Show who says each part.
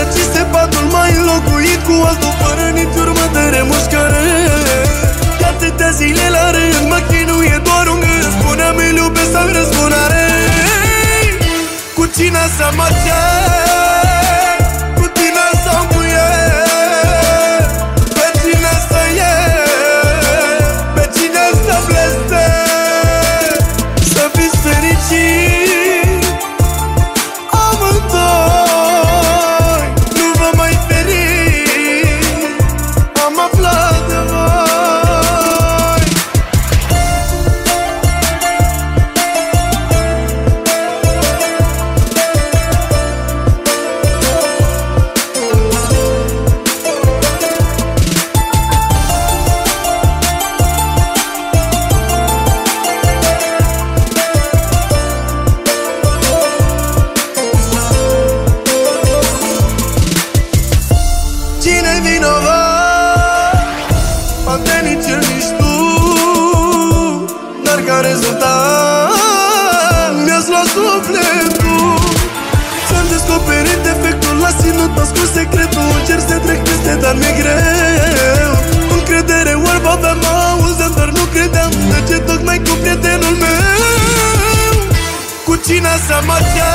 Speaker 1: răcise patul mai înlocuit cu altul fără nici urmă de remușcare. De atâtea zile la rând mă chinuie doar un gând, spuneam îl iubesc sau răzbunare. Cu cine să mă cer, cu tine sau cu el, pe cine să iei, pe cine să blestem, să fiți fericit amândoi, nu vă mai feriți, am aflat de voi. Cine-i vinovat? Poate nici el, nici tu, dar ca rezultat mi-ați luat sufletul. Ți-am descoperit defectul, l-a ținut ascuns secretul. Încerc să trec peste, dar mi-e greu. Încredere orb aveam, auzeam, dar nu credeam. De ce tocmai cu prietenul meu? Cu cine să mă cer?